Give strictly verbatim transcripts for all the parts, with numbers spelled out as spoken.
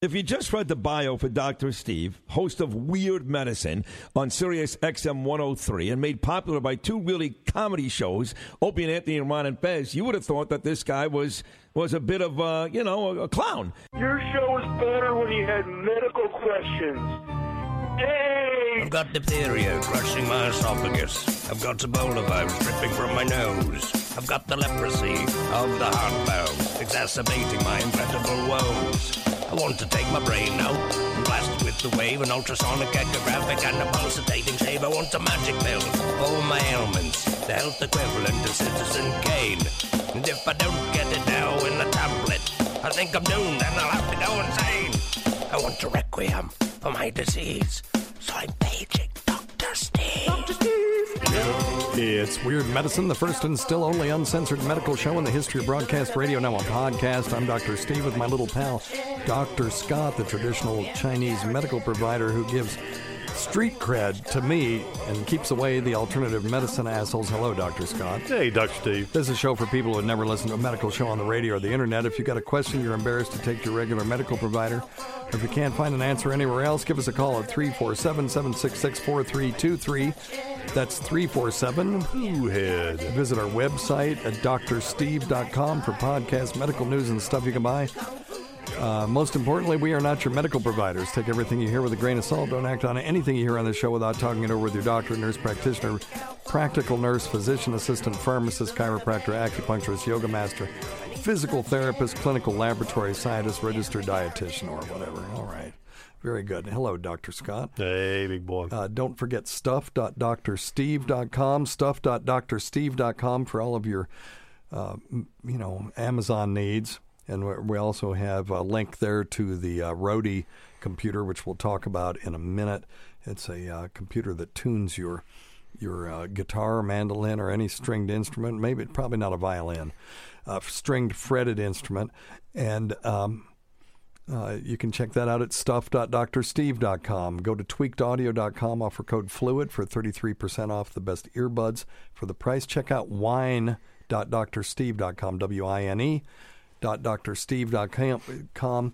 If you just read the bio for Doctor Steve, host of Weird Medicine on Sirius X M one oh three and made popular by two really comedy shows, Opie and Anthony and Ron and Fez, you would have thought that this guy was was a bit of, uh, you know, a, a clown. Your show was better when you had medical questions. Hey! I've got diphtheria crushing my esophagus. I've got Ebola virus dripping from my nose. I've got the leprosy of the heart valve, exacerbating my incredible woes. I want to take my brain out and blast it with the wave, an ultrasonic echographic and a pulsating shave. I want a magic pill for all my ailments, the health equivalent of Citizen Kane. And if I don't get it now in a tablet, I think I'm doomed and I'll have to go insane. I want a requiem for my disease, so I'm paging Doctor Steve. Doctor Steve. It's Weird Medicine, the first and still only uncensored medical show in the history of broadcast radio, now on podcast. I'm Doctor Steve with my little pal, Doctor Scott, the traditional Chinese medical provider who gives street cred to me and keeps away the alternative medicine assholes. Hello, Doctor Scott. Hey, Doctor Steve. This is a show for people who have never listened to a medical show on the radio or the internet. If you got a question you're embarrassed to take to your regular medical provider, or if you can't find an answer anywhere else, give us a call at three four seven, seven six six, four three two three. That's three four seven, Who head. Visit our website at dr steve dot com for podcasts, medical news, and stuff you can buy. Uh, most importantly, we are not your medical providers. Take everything you hear with a grain of salt. Don't act on anything you hear on the show without talking it over with your doctor, nurse practitioner, practical nurse, physician assistant, pharmacist, chiropractor, acupuncturist, yoga master, physical therapist, clinical laboratory scientist, registered dietitian, or whatever. All right. Very good. Hello, Doctor Scott. Hey, big boy. Uh, don't forget stuff dot dr steve dot com, stuff dot dr steve dot com for all of your, uh, you know, Amazon needs. And we also have a link there to the uh, Rode computer, which we'll talk about in a minute. It's a uh, computer that tunes your your uh, guitar, mandolin, or any stringed instrument. Maybe probably not a violin, uh, stringed fretted instrument. And um, uh, you can check that out at stuff dot dr steve dot com. Go to tweaked audio dot com. Offer code FLUID for thirty-three percent off the best earbuds for the price. Check out wine dot dr steve dot com. W I N E. dot dr steve dot com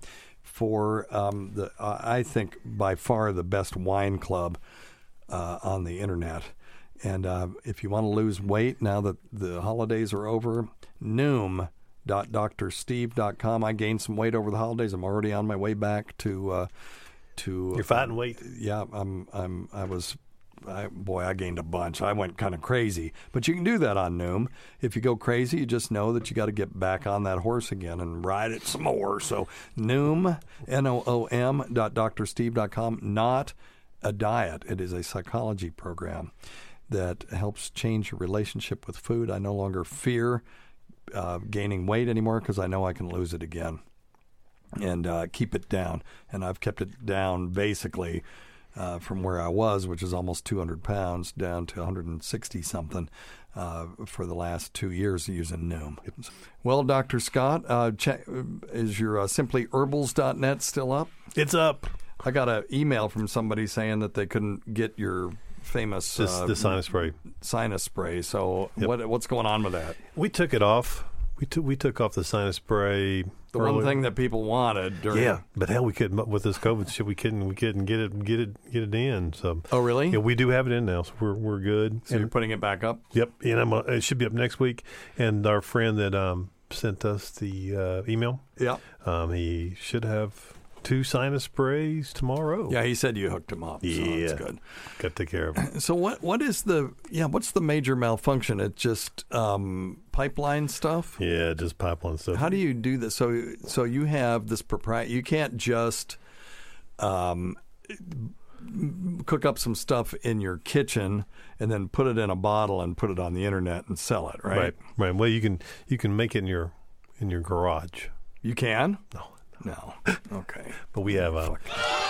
for um, the uh, I think by far the best wine club uh, on the internet. And uh, if you want to lose weight now that the holidays are over, noom dot dr steve dot com. I gained some weight over the holidays. I'm already on my way back to uh, to. You're fighting weight. Yeah, I'm. I'm. I was. I, boy, I gained a bunch. I went kind of crazy. But you can do that on Noom. If you go crazy, you just know that you got to get back on that horse again and ride it some more. So Noom, N O O M, dot dr steve dot com, not a diet. It is a psychology program that helps change your relationship with food. I no longer fear uh, gaining weight anymore because I know I can lose it again and uh, keep it down. And I've kept it down basically Uh, from where I was, which is almost two hundred pounds, down to one hundred sixty something uh, for the last two years using Noom. Well, Doctor Scott, uh, check, is your uh, simply herbals dot net still up? It's up. I got an email from somebody saying that they couldn't get your famous This, uh, the sinus spray. Sinus spray. So Yep. what what's going on with that? We took it off. We took we took off the sinus spray. The early. one thing that people wanted during Yeah, but hell, we couldn't with this COVID shit. We couldn't we couldn't get it get it get it in. So Oh, really? yeah, we do have it in now, so we're we're good. So you're putting it back up? Yep, and I'm, uh, it should be up next week. And our friend that um, sent us the uh, email, Yeah. um, he should have two sinus sprays tomorrow. Yeah, he said you hooked him up. So Yeah. that's good. Got to take care of it. So what what is the yeah what's the major malfunction? It's just um, pipeline stuff. Yeah, just pipeline stuff. How do you do this? So so you have this proprietary. You can't just um, cook up some stuff in your kitchen and then put it in a bottle and put it on the internet and sell it, right? Right, right. Well, you can you can make it in your in your garage. You can? No, No. Okay. but we have uh,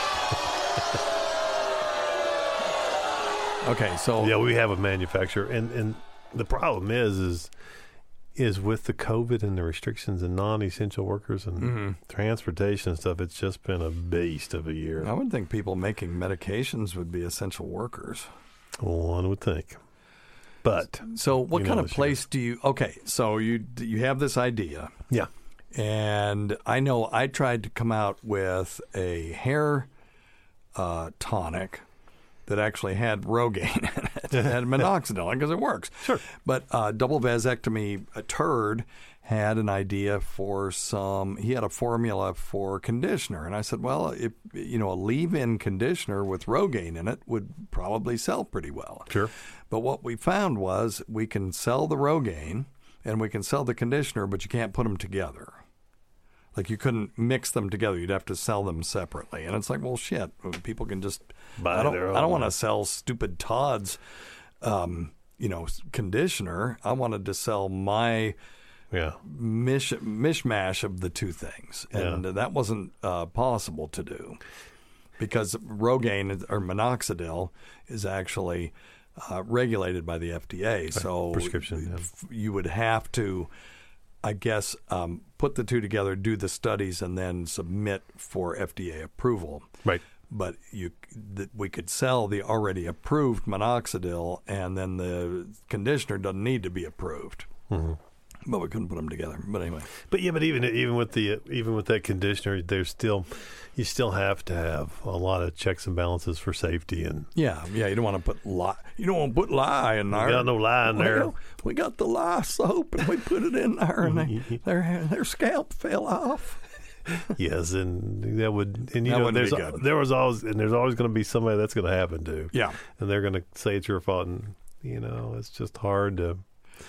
Okay. So yeah, we have a manufacturer, and and the problem is is is with the COVID and the restrictions and non-essential workers and Mhm. transportation and stuff. It's just been a beast of a year. I would think people making medications would be essential workers. One would think, but So what You know kind of this place do you? Okay, so you you have this idea. yeah, And I know I tried to come out with a hair uh, tonic that actually had Rogaine in it. It had minoxidil because it works. Sure. But uh, double vasectomy, a turd, had an idea for some, he had a formula for conditioner. And I said, well, if, you know, a leave-in conditioner with Rogaine in it would probably sell pretty well. Sure. But what we found was we can sell the Rogaine and we can sell the conditioner, but you can't put them together. Like you couldn't mix them together. You'd have to sell them separately. And it's like, well, shit, people can just buy I don't, their own. I don't want to sell stupid Todd's, um, you know, conditioner. I wanted to sell my yeah. mish, mishmash of the two things. And Yeah. that wasn't uh, possible to do because Rogaine or minoxidil is actually uh, regulated by the F D A. So prescription, yeah. you would have to, I guess, um, put the two together, do the studies, and then submit for F D A approval. Right. But you, th- we could sell the already approved minoxidil, and then the conditioner doesn't need to be approved. Mm-hmm. But we couldn't put them together. But anyway, But yeah, but even even with the even with that conditioner, there's still you still have to have a lot of checks and balances for safety, and yeah, yeah. You don't want to put lye. You don't want to put lye in there. you got no lye in there. Well, we got the lye soap, and we put it in there, and they, their their scalp fell off. Yes, and that would and you That know wouldn't there's be good. there was always and there's always going to be somebody that's going to happen to. Yeah. And they're going to say it's your fault, and you know it's just hard to.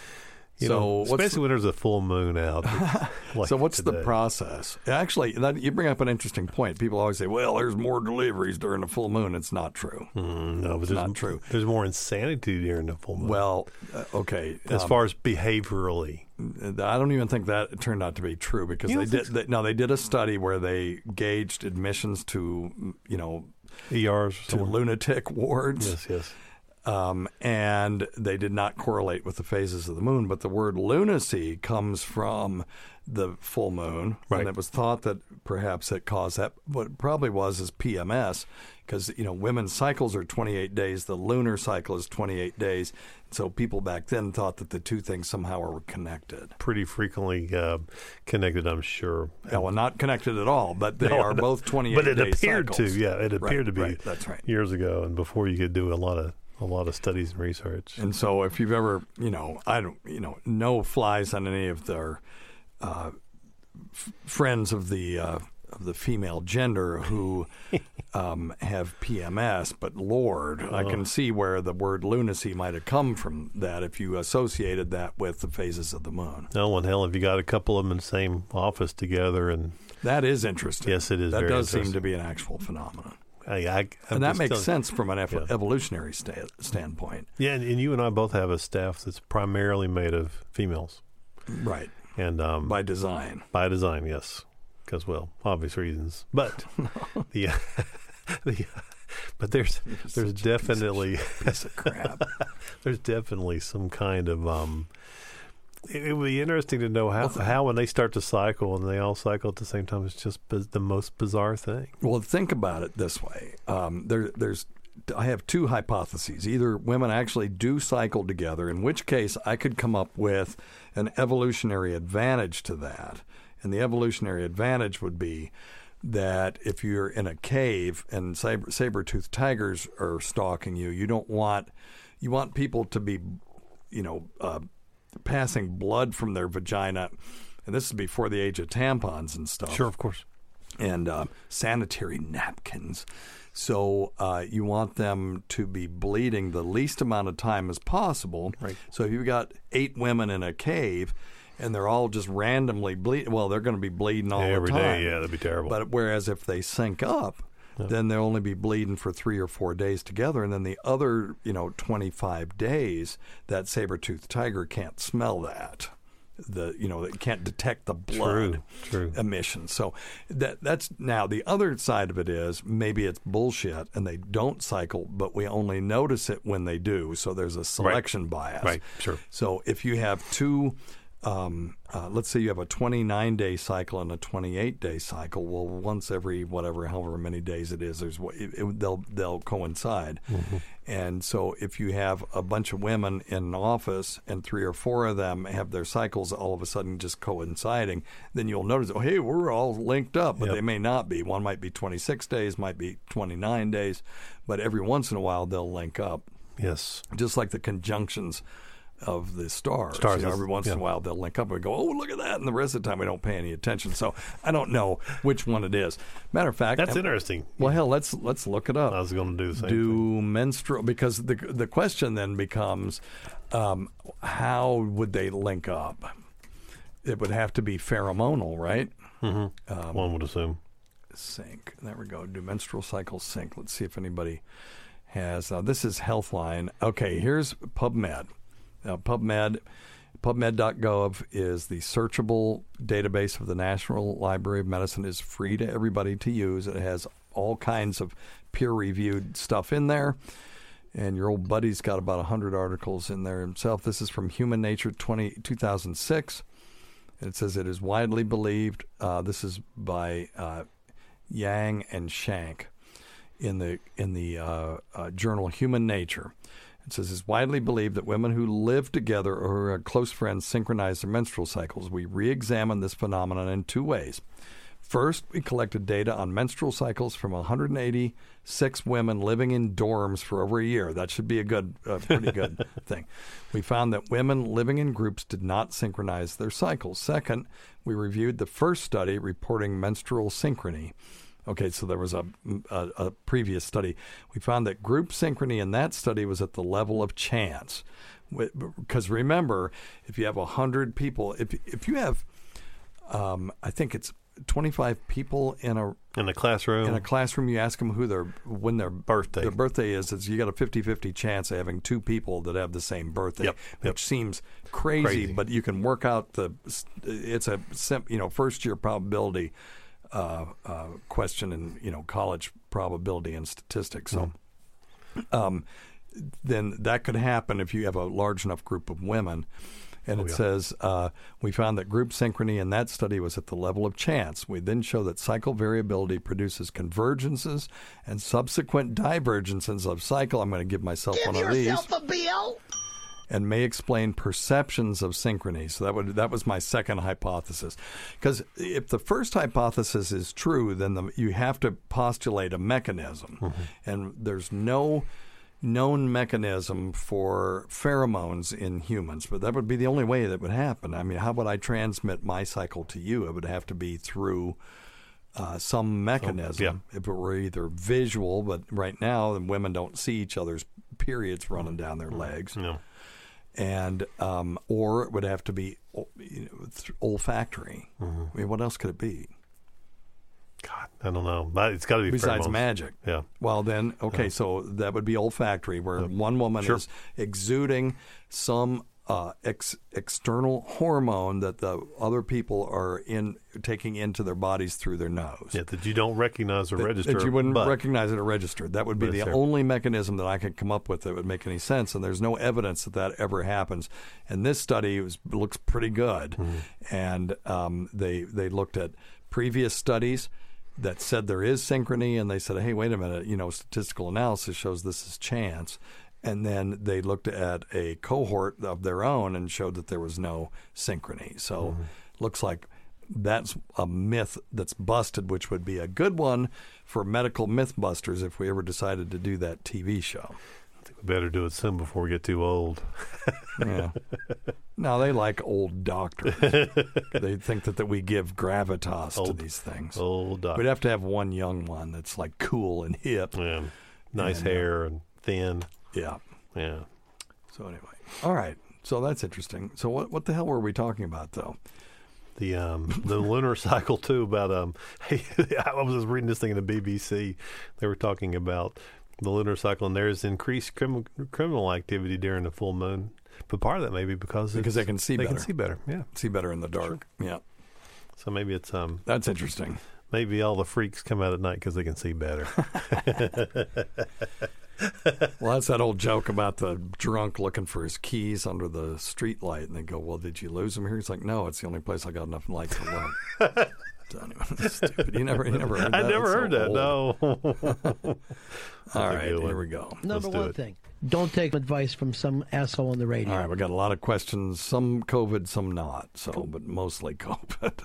You So know, what's especially the- when there's a full moon out. like So what's the today. process? Actually, that, you bring up an interesting point. People always say, "Well, there's more deliveries during the full moon." It's not true. Mm, no, but It's there's, not true. There's more insanity during the full moon. Well, uh, okay. as um, far as behaviorally, I don't even think that turned out to be true because You they don't did. think They, no, they did a study where they gauged admissions to, you know, E Rs to lunatic wards. Yes, yes. Um, and they did not correlate with the phases of the moon. But the word lunacy comes from the full moon, Right. and it was thought that perhaps it caused that. What it probably was is P M S, because you know women's cycles are twenty-eight days, the lunar cycle is twenty-eight days. So people back then thought that the two things somehow were connected. Pretty frequently uh, connected, I'm sure. Yeah, well, not connected at all, but they No, are no. both twenty-eight But it day appeared cycles. to, yeah, it appeared Right, to be right, that's right. years ago, and before you could do a lot of a lot of studies and research. And so, if you've ever, you know, I don't, you know, no flies on any of their uh, f- friends of the uh, of the female gender who um, have P M S, but Lord, I can see where the word lunacy might have come from. That if you associated that with the phases of the moon, No one, hell, if you got a couple of them in the same office together, and that is interesting. Yes, it is That very does seem interesting. to be an actual phenomenon. I, I, I'm And that just makes telling- sense from an ev- Yeah. evolutionary sta- standpoint. Yeah, and, and you and I both have a staff that's primarily made of females, Right. and um, By design. by design, yes, because well, obvious reasons. But the, the but there's there's definitely Piece of crap. there's definitely some kind of um. It, it would be interesting to know how how when they start to cycle and they all cycle at the same time. It's just biz- the most bizarre thing. Well, think about it this way. Um, there, there's, I have two hypotheses. Either women actually do cycle together, in which case I could come up with an evolutionary advantage to that. And the evolutionary advantage would be that if you're in a cave and saber, saber-toothed tigers are stalking you, you don't want, you want people to be, you know, uh, passing blood from their vagina. And this is before the age of tampons and stuff. Sure, of course. And uh, sanitary napkins. So uh, you want them to be bleeding the least amount of time as possible. Right. So if you've got eight women in a cave and they're all just randomly bleeding, well, they're going to be bleeding all Every the day, time. yeah, that'd be terrible. But whereas if they sync up, then they'll only be bleeding for three or four days together, and then the other, you know, twenty-five days, that saber-toothed tiger can't smell that. The you know, it can't detect the blood True, true. emission. So that that's now the other side of it is maybe it's bullshit and they don't cycle, but we only notice it when they do. So there's a selection bias. Right, sure. So if you have two um, uh, let's say you have a twenty-nine day cycle and a twenty-eight day cycle. Well, once every whatever, however many days it is, there's it, it, they'll they'll coincide. Mm-hmm. And so, if you have a bunch of women in an office and three or four of them have their cycles all of a sudden just coinciding, then you'll notice, oh, hey, we're all linked up, but yep. they may not be. One might be twenty-six days, might be twenty-nine days, but every once in a while they'll link up. Yes, just like the conjunctions of the stars. Stars you know, every once yeah. in a while they'll link up and go, oh, look at that. And the rest of the time we don't pay any attention. So I don't know which one it is. Matter of fact. That's um, interesting. Well, hell, let's let's look it up. I was going to do the same do thing. menstrual, because the, the question then becomes, um, how would they link up? It would have to be pheromonal, right? Mm-hmm. Um, one would assume. Sync. There we go. Do menstrual cycles sync? Let's see if anybody has. Uh, this is Healthline. Okay, here's PubMed. Uh, PubMed, PubMed dot gov is the searchable database of the National Library of Medicine. It is free to everybody to use. It has all kinds of peer-reviewed stuff in there. And your old buddy's got about one hundred articles in there himself. This is from Human Nature twenty, two thousand six. And it says it is widely believed. Uh, this is by uh, Yang and Shank in the, in the uh, uh, journal Human Nature. It says it's widely believed that women who live together or are close friends synchronize their menstrual cycles. We re-examined this phenomenon in two ways. First, we collected data on menstrual cycles from one hundred eighty-six women living in dorms for over a year. That should be a good, uh, pretty good thing. We found that women living in groups did not synchronize their cycles. Second, we reviewed the first study reporting menstrual synchrony. Okay, so there was a, a, a previous study. We found that group synchrony in that study was at the level of chance. Because remember, if you have one hundred people, if if you have, um, I think it's twenty-five people in a in a classroom. In a classroom, you ask them who their when their birthday their birthday is. It's, you got a fifty-fifty chance of having two people that have the same birthday, yep, which yep. seems crazy, crazy, but you can work out the. It's a you know first year probability. Uh, uh, question in you know college probability and statistics. So, mm-hmm. um, then that could happen if you have a large enough group of women. And oh, it yeah. says uh, we found that group synchrony in that study was at the level of chance. We then show that cycle variability produces convergences and subsequent divergences of cycle. I'm going to give myself give one of these. Give yourself a bill. And may explain perceptions of synchrony. So that would that was my second hypothesis. Because if the first hypothesis is true, then the, you have to postulate a mechanism. Mm-hmm. And there's no known mechanism for pheromones in humans. But that would be the only way that would happen. I mean, how would I transmit my cycle to you? It would have to be through uh, some mechanism. Oh, yeah. If it were either visual, but right now the women don't see each other's periods running down their legs. No. And um, or it would have to be you know, olfactory. Mm-hmm. I mean, what else could it be? God, I don't know. But it's got to be besides pheromones. Magic. Yeah. Well, then okay, yeah. so that would be olfactory, where yep. one woman sure. is exuding some uh, ex- external hormone that the other people are in taking into their bodies through their nose. Yeah, that you don't recognize or that, register. That you wouldn't but, recognize it or register. That would be the only mechanism that I could come up with that would make any sense, and there's no evidence that that ever happens. And this study was, looks pretty good, mm-hmm. and um, they they looked at previous studies that said there is synchrony, and they said, hey, wait a minute, you know, statistical analysis shows this is chance. And then they looked at a cohort of their own and showed that there was no synchrony. So mm-hmm. looks like that's a myth that's busted, which would be a good one for medical mythbusters if we ever decided to do that T V show. I think we better do it soon before we get too old. Yeah. No, they like old doctors. They think that, that we give gravitas old, to these things. Old doctors. We'd have to have one young one that's like cool and hip. Yeah. Nice and, hair and thin. Yeah. Yeah. So anyway. All right. So that's interesting. So what what the hell were we talking about, though? The um the lunar cycle too. About um, hey, I was just reading this thing in the B B C. They were talking about the lunar cycle, and there's increased crim- criminal activity during the full moon. But part of that may be because because they can see they better. can see better. Yeah, see better in the dark. Sure. Yeah. So maybe it's um. That's interesting. Maybe all the freaks come out at night because they can see better. Well, that's that old joke about the drunk looking for his keys under the street light, and they go, "Well, did you lose them here?" He's like, "No, it's the only place I got enough light to look." So anyway, that's stupid. You never, you never heard that. I never That's heard so that. old. No. All a right, good one. here we go. Number Let's do one it. thing: don't take advice from some asshole on the radio. All right, we got a lot of questions. Some COVID, some not. So, but mostly COVID.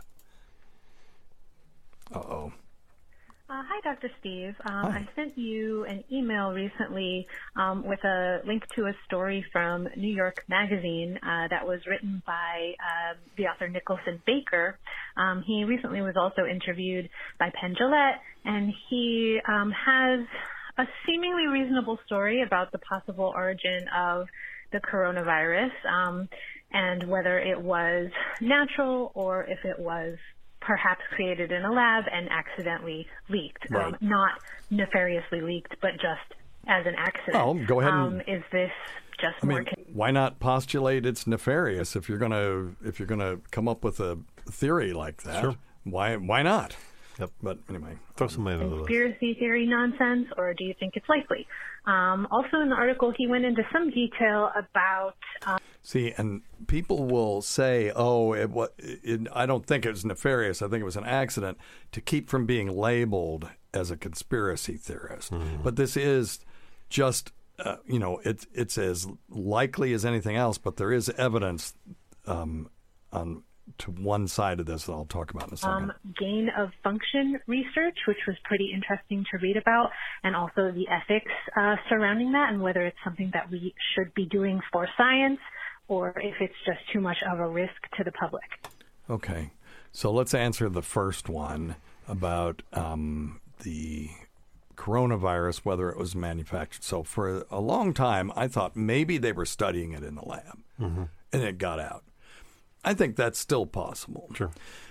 Uh oh. Uh, hi, Doctor Steve. Um, Hi. I sent you an email recently um, with a link to a story from New York Magazine uh, that was written by uh, the author Nicholson Baker. Um, he recently was also interviewed by Penn Jillette, and he um, has a seemingly reasonable story about the possible origin of the coronavirus um, and whether it was natural or if it was perhaps created in a lab and accidentally leaked. Right. Um, not nefariously leaked, but just as an accident. Well, go ahead and- Um, is this just I more... mean, con- why not postulate it's nefarious if you're gonna if you're gonna come up with a theory like that? Sure. Why why not? Yep. But anyway, Throw some man under the bus. conspiracy theory nonsense, or do you think it's likely? Um, also in the article, he went into some detail about... Um, see, and people will say, "Oh, it, what? It, I don't think it was nefarious. I think it was an accident," to keep from being labeled as a conspiracy theorist. But this is just, uh, you know, it's it's as likely as anything else. But there is evidence um, on to one side of this that I'll talk about in a second. Um, gain of function research, which was pretty interesting to read about, and also the ethics uh, surrounding that and whether it's something that we should be doing for science or if it's just too much of a risk to the public. Okay. So let's answer the first one about um, the coronavirus, whether it was manufactured. So for a long time, I thought maybe they were studying it in the lab and it got out. I think that's still possible. Sure.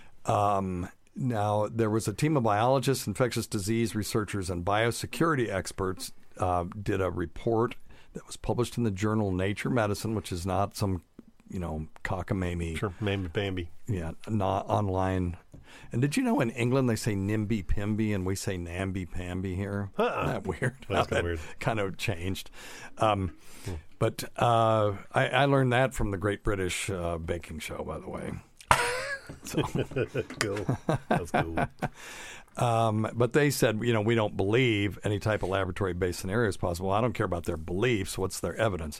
Um, now, there was a team of biologists, infectious disease researchers, and biosecurity experts uh, did a report that was published in the journal Nature Medicine, which is not some, you know, cockamamie, Sure. Mamby Bambi. yeah, not online. And did you know in England they say nimby pimby and we say namby pamby here? Uh-uh. Isn't that weird? That's How kinda that weird. kind of changed. Um, But uh, I, I learned that from the Great British uh, Baking Show, by the way. So, Cool. That's cool. um, but they said, you know, we don't believe any type of laboratory-based scenario is possible. I don't care about their beliefs. What's their evidence?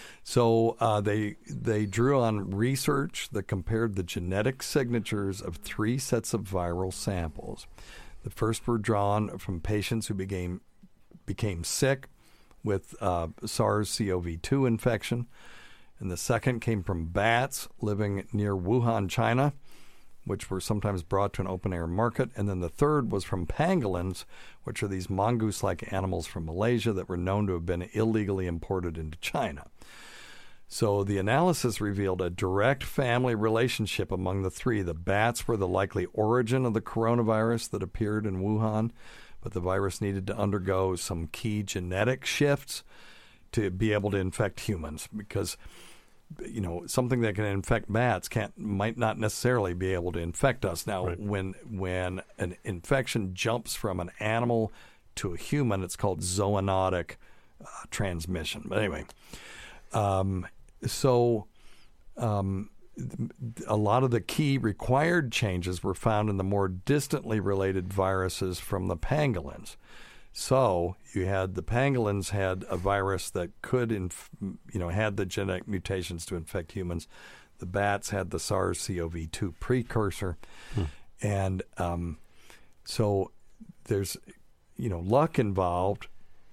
So uh, they they drew on research that compared the genetic signatures of three sets of viral samples. The first were drawn from patients who became became sick with uh, SARS-C o V two infection, and the second came from bats living near Wuhan, China, which were sometimes brought to an open-air market. And then the third was from pangolins, which are these mongoose-like animals from Malaysia that were known to have been illegally imported into China. So the analysis revealed a direct family relationship among the three. The bats were the likely origin of the coronavirus that appeared in Wuhan, but the virus needed to undergo some key genetic shifts to be able to infect humans because, you know, something that can infect bats can't might not necessarily be able to infect us. Now, Right. when when an infection jumps from an animal to a human, it's called zoonotic uh, transmission. But anyway, um, so um, a lot of the key required changes were found in the more distantly related viruses from the pangolins. So you had the pangolins had a virus that could, inf- you know, had the genetic mutations to infect humans. The bats had the SARS-C o V two precursor, hmm. and um, so there's, you know, luck involved.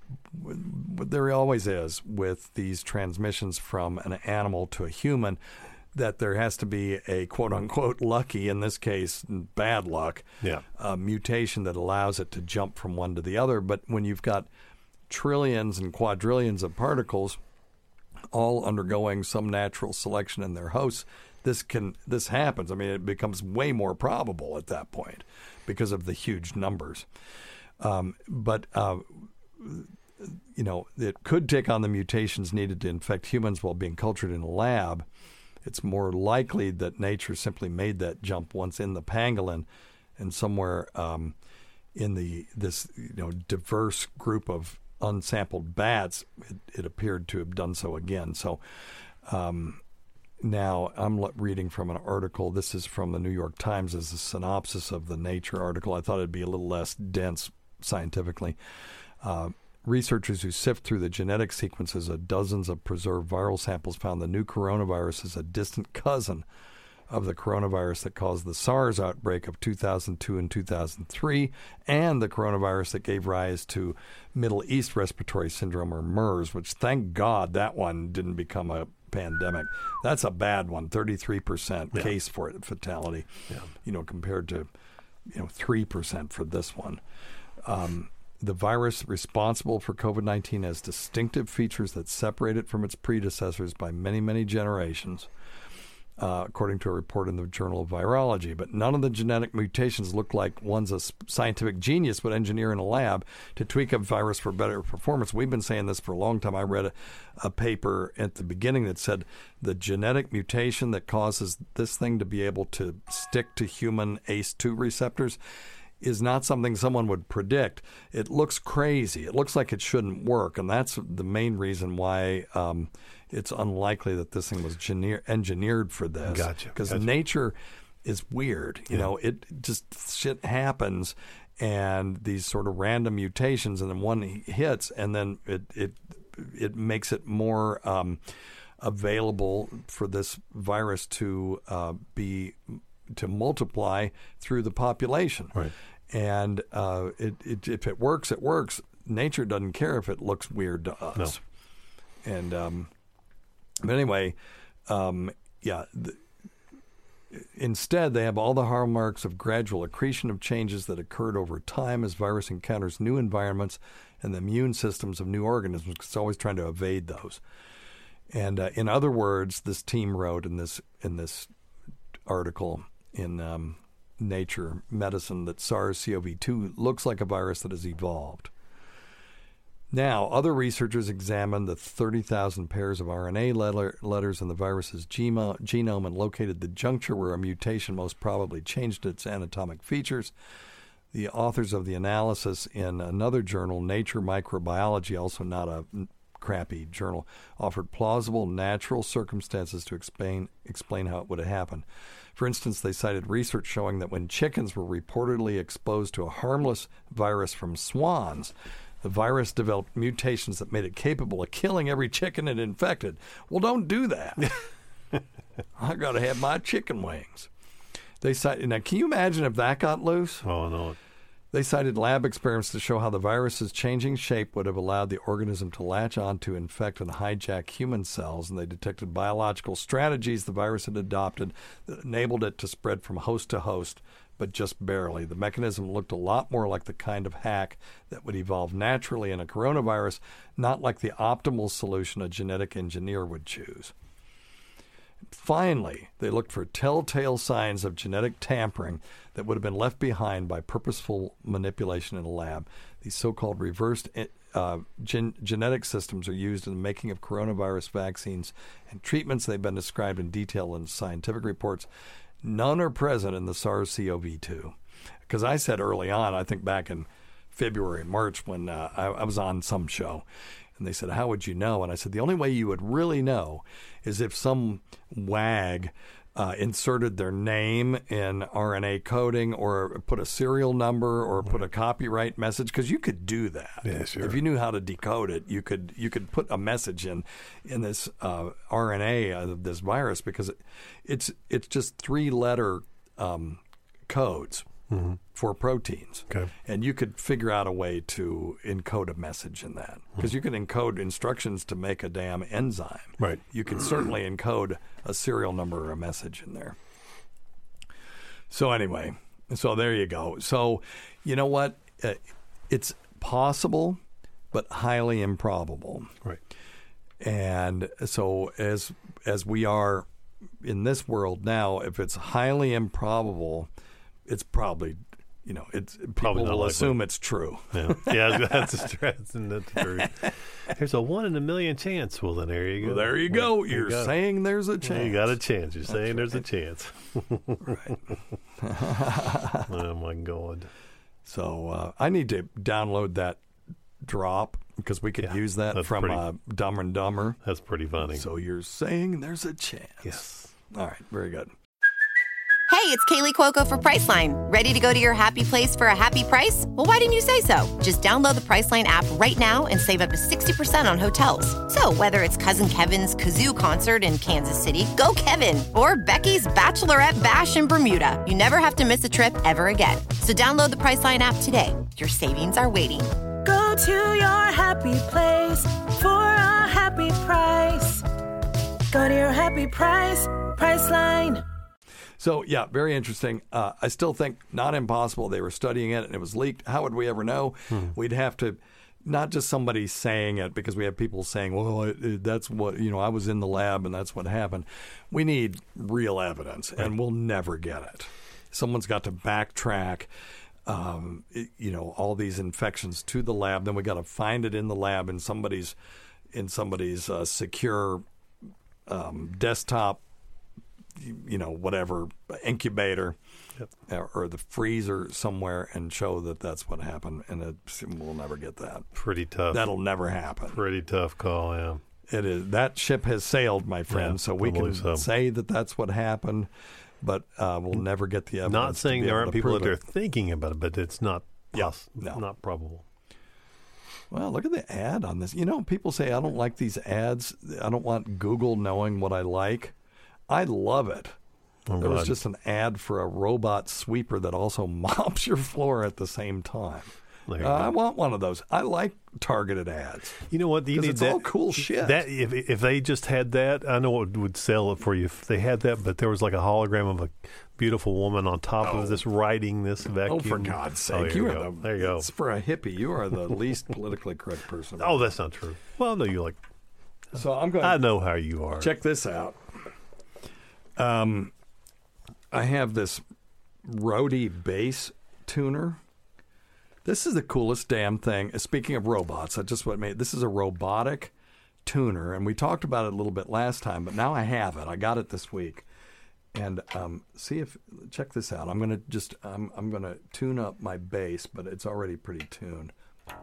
There always is with these transmissions from an animal to a human, that there has to be a quote-unquote lucky, in this case, bad luck, Yeah. uh, mutation that allows it to jump from one to the other. But when you've got trillions and quadrillions of particles all undergoing some natural selection in their hosts, this can this happens. I mean, it becomes way more probable at that point because of the huge numbers. Um, but uh, you know, it could take on the mutations needed to infect humans while being cultured in a lab. It's more likely that nature simply made that jump once in the pangolin, and somewhere um, in the this you know diverse group of unsampled bats, it, it appeared to have done so again. So um, now I'm le- reading from an article. This is from the New York Times as a synopsis of the Nature article. I thought it'd be a little less dense scientifically. Uh, researchers who sift through the genetic sequences of dozens of preserved viral samples found the new coronavirus is a distant cousin of the coronavirus that caused the SARS outbreak of two thousand two and two thousand three, and the coronavirus that gave rise to Middle East Respiratory Syndrome, or MERS, which, thank God, that one didn't become a pandemic. That's a bad one, thirty-three percent yeah. case for it, fatality, yeah. you know, compared to, you know, three percent for this one. Um, the virus responsible for COVID nineteen has distinctive features that separate it from its predecessors by many, many generations. Uh, according to a report in the Journal of Virology. But none of the genetic mutations look like ones a scientific genius would engineer in a lab to tweak a virus for better performance. We've been saying this for a long time. I read a, a paper at the beginning that said the genetic mutation that causes this thing to be able to stick to human A C E two receptors is not something someone would predict. It looks crazy. It looks like it shouldn't work, and that's the main reason why um, it's unlikely that this thing was gene- engineered for this. Gotcha. Because gotcha. nature is weird. You yeah. know, it just shit happens, and these sort of random mutations, and then one hits, and then it it it makes it more um, available for this virus to uh, be to multiply through the population. Right. And uh, it, it, if it works, it works. Nature doesn't care if it looks weird to us. No. And um, but anyway, um, yeah. The, instead, they have all the hallmarks of gradual accretion of changes that occurred over time as virus encounters new environments and the immune systems of new organisms. It's always trying to evade those. And uh, in other words, this team wrote in this in this article in um, Nature Medicine that SARS-C o V two looks like a virus that has evolved. Now, other researchers examined the thirty thousand pairs of R N A letter, letters in the virus's gemo, genome and located the juncture where a mutation most probably changed its anatomic features. The authors of the analysis in another journal, Nature Microbiology, also not a crappy journal, offered plausible natural circumstances to explain explain how it would have happened. For instance, they cited research showing that when chickens were reportedly exposed to a harmless virus from swans, the virus developed mutations that made it capable of killing every chicken it infected. Well, don't do that. I got to have my chicken wings. They cited, now, can you imagine if that got loose? Oh, no. They cited lab experiments to show how the virus's changing shape would have allowed the organism to latch on to infect and hijack human cells, and they detected biological strategies the virus had adopted that enabled it to spread from host to host, but just barely. The mechanism looked a lot more like the kind of hack that would evolve naturally in a coronavirus, not like the optimal solution a genetic engineer would choose. Finally, they looked for telltale signs of genetic tampering that would have been left behind by purposeful manipulation in a lab. These so-called reversed uh, gen- genetic systems are used in the making of coronavirus vaccines and treatments. They've been described in detail in scientific reports. None are present in the SARS-C o V two. Because I said early on, I think back in February, March, when uh, I, I was on some show, and they said, how would you know? And I said, the only way you would really know is if some wag uh, inserted their name in R N A coding or put a serial number or put a copyright message, because you could do that. Yeah, sure. If you knew how to decode it, you could you could put a message in in this uh, R N A of this virus, because it, it's it's just three-letter um, codes. Mm-hmm. For proteins. Okay. And you could figure out a way to encode a message in that. Because mm-hmm. you can encode instructions to make a damn enzyme. Right. You can certainly encode a serial number or a message in there. So anyway, so there you go. So, you know what? Uh, it's possible, but highly improbable. Right. And so as as we are in this world now, if it's highly improbable, it's probably, you know, it's probably people will likely. assume it's true. Yeah, yeah that's, that's, that's the truth. There's a one in a million chance. Well, then there you go. Well, there you go. There You're you go. saying there's a chance. Well, you got a chance. You're That's saying right. there's a chance. Right. Oh my God. So uh, I need to download that drop because we could Yeah, use that that's from pretty- uh, Dumb and Dumber. That's pretty funny. So you're saying there's a chance? Yes. All right, very good. Hey, it's Kaylee Cuoco for Priceline. Ready to go to your happy place for a happy price? Well, why didn't you say so? Just download the Priceline app right now and save up to sixty percent on hotels. So whether it's Cousin Kevin's Kazoo Concert in Kansas City, go Kevin, or Becky's Bachelorette Bash in Bermuda, you never have to miss a trip ever again. So download the Priceline app today. Your savings are waiting. Go to your happy place for a happy price. Go to your happy price, Priceline. So, yeah, very interesting. Uh, I still think not impossible. They were studying it and it was leaked. How would we ever know? Hmm. We'd have to, not just somebody saying it, because we have people saying, well, it, it, that's what, you know, I was in the lab and that's what happened. We need real evidence, and we'll never get it. Someone's got to backtrack, um, it, you know, all these infections to the lab. Then we got to find it in the lab in somebody's, in somebody's uh, secure um, desktop, you know, whatever, incubator, yep. or, or the freezer somewhere, and show that that's what happened. And it, we'll never get that. Pretty tough. That'll never happen. Pretty tough call, yeah. It is. That ship has sailed, my friend, Yeah, so we I can believe so. say that that's what happened, but uh, we'll never get the evidence. Not saying to be there able aren't to people prove that are it. thinking about it, but it's not Yes, no. not probable. Well, look at the ad on this. You know, people say, I don't like these ads. I don't want Google knowing what I like. I love it. Oh, there was God. just an ad for a robot sweeper that also mops your floor at the same time. There you Uh, go. I want one of those. I like targeted ads. You know what? You 'Cause need it's that, all cool shit. That if if they just had that, I know it would sell it for you. If they had that, but there was like a hologram of a beautiful woman on top Oh. of this riding this vacuum. Oh, for God's sake! Oh, here you we are go. the, there you go. It's for a hippie. You are the least politically correct person. Oh, that's not true. Well, no, you like. So I'm going. I know how you are. Check this out. Um, I have this Rode bass tuner. This is the coolest damn thing. Speaking of robots, I just what made this is a robotic tuner, and we talked about it a little bit last time, but now I have it. I got it this week, and um, see if check this out. I'm gonna just I'm I'm gonna tune up my bass, but it's already pretty tuned.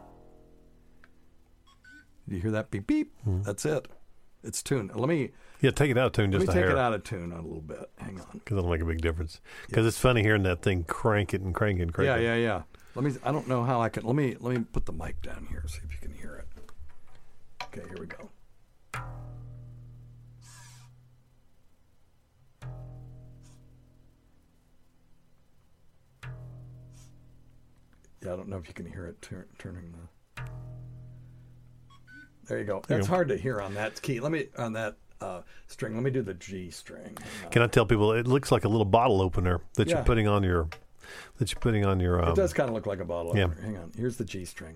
You hear that beep beep? Hmm. That's it. It's tuned. Let me Yeah, take it out of tune let just me a take hair. it out of tune a little bit. Hang on. Because it'll make a big difference. Because it's funny hearing that thing crank it and crank it and crank Yeah, it. yeah, yeah. Let me. I don't know how I can. Let me. Let me put the mic down here. See if you can hear it. Okay, here we go. Yeah, I don't know if you can hear it tur- turning the. There you go. There you That's go. hard to hear on that key. Let me on that uh, string. Let me do the G string. Hang on. Can I tell people it looks like a little bottle opener that Yeah. you're putting on your that you're putting on your um, It does kind of look like a bottle yeah. opener. Hang on. Here's the G string.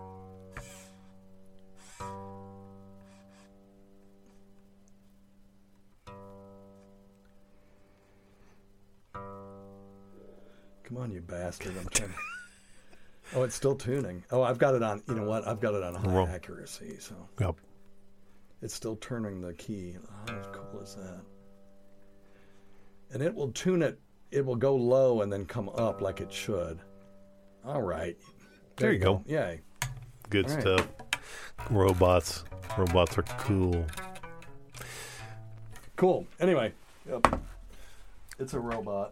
Come on, you bastard. I'm trying to... Oh, it's still tuning. Oh, I've got it on, you know what? I've got it on high Roll. accuracy, so Yep. it's still turning the key. How cool is that? And it will tune it, it will go low and then come up like it should. All right. There you go. Yay. Good All right. stuff. Robots. Robots are cool. Cool. Anyway, yep. It's a robot.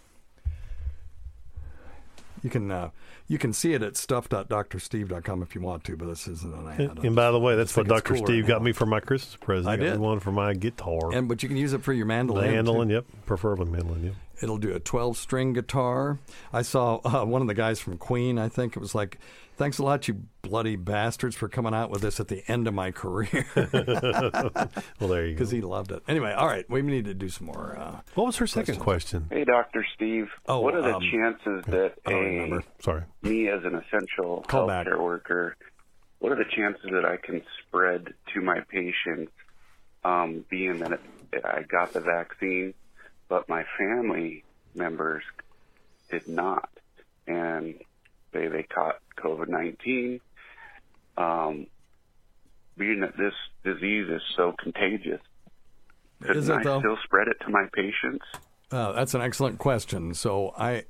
You can uh, you can see it at stuff dot dr steve dot com if you want to, but this isn't an ad. And, and by the way, that's just what think it's Doctor cooler Steve got now. me for my Christmas present. I He got me did. one for my guitar. And but you can use it for your mandolin. mandolin, too. yep. Preferably mandolin, yep. It'll do a twelve string guitar. I saw uh, one of the guys from Queen, I think it was like, thanks a lot, you bloody bastards, for coming out with this at the end of my career. Well, there you go. Because he loved it. Anyway, all right, we need to do some more. Uh, What was her second questions. question? Hey, Doctor Steve. Oh, what are the um, chances that I don't a remember. Sorry. me as an essential Call back. healthcare worker, what are the chances that I can spread to my patients, um, being that it, I got the vaccine, but my family members did not, and they they caught COVID nineteen. Um, being that this disease is so contagious, couldn't Is it, I though? still spread it to my patients? Uh, that's an excellent question. So I,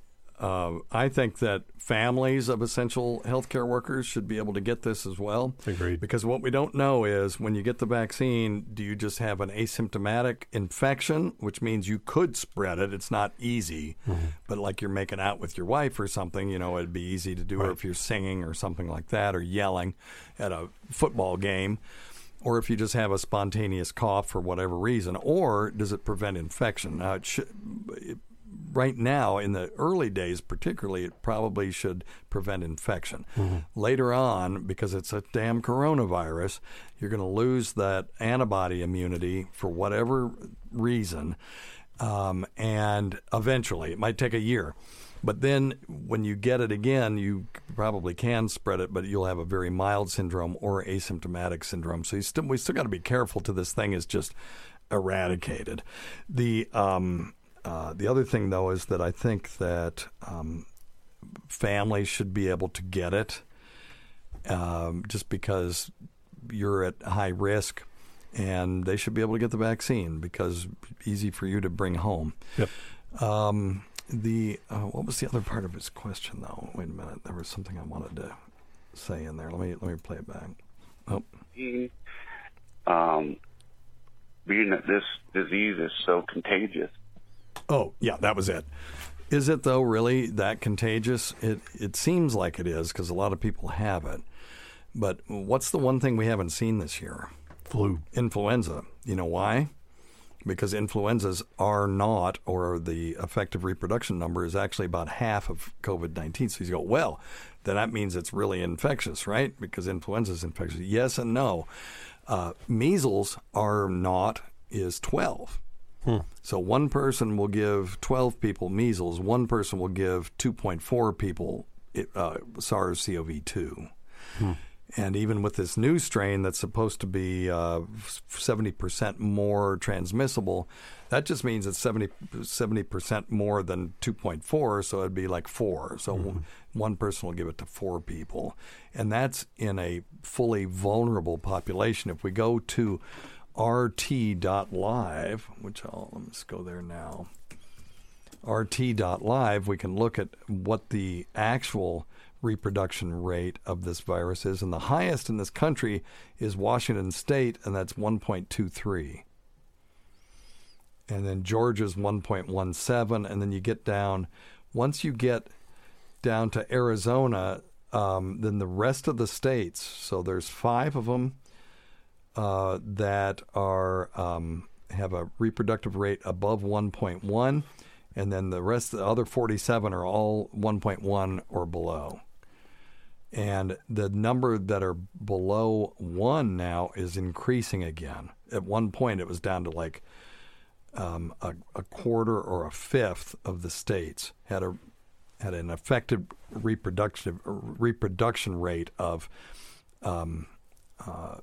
uh, I think that families of essential healthcare workers should be able to get this as well. Agreed. Because what we don't know is when you get the vaccine, do you just have an asymptomatic infection, which means you could spread it. It's not easy, mm-hmm. but like you're making out with your wife or something, you know, it'd be easy to do right. it if you're singing or something like that, or yelling at a football game. Or if you just have a spontaneous cough for whatever reason, or does it prevent infection? Now, it should, it, right now, in the early days particularly, it probably should prevent infection. Mm-hmm. Later on, because it's a damn coronavirus, you're going to lose that antibody immunity for whatever reason, um, and eventually, it might take a year. But then when you get it again, you probably can spread it, but you'll have a very mild syndrome or asymptomatic syndrome. So you still, we still got to be careful till this thing is just eradicated. The um, uh, the other thing, though, is that I think that um, families should be able to get it um, just because you're at high risk, and they should be able to get the vaccine because it's easy for you to bring home. Yep. Um, The uh, what was the other part of his question, though? Wait a minute. There was something I wanted to say in there. Let me let me play it back. Oh, um, being that this disease is so contagious. Oh, yeah, that was it. Is it though really that contagious? It it seems like it is because a lot of people have it. But what's the one thing we haven't seen this year? Flu, influenza. You know why? Because influenzas are not, or the effective reproduction number is actually about half of COVID nineteen. So you go, well, then that means it's really infectious, right? Because influenza is infectious. Yes and no. Uh, measles are not, is twelve. Hmm. So one person will give twelve people measles. One person will give two point four people uh, SARS-C o V two. Hmm. And even with this new strain that's supposed to be uh, seventy percent more transmissible, that just means it's seventy percent more than two point four, so it'd be like four. So mm-hmm. one person will give it to four people. And that's in a fully vulnerable population. If we go to R T dot live, which I'll let's go there now, R T dot live, we can look at what the actual reproduction rate of this virus is, and the highest in this country is Washington State, and that's one point two three. And then Georgia's one point one seven, and then you get down, once you get down to Arizona, um, then the rest of the states, so there's five of them uh, that are um, have a reproductive rate above one point one, and then the rest of the other forty-seven are all one point one or below. And the number that are below one now is increasing again. At one point, it was down to like um, a, a quarter or a fifth of the states had a had an effective reproductive reproduction rate of um, uh,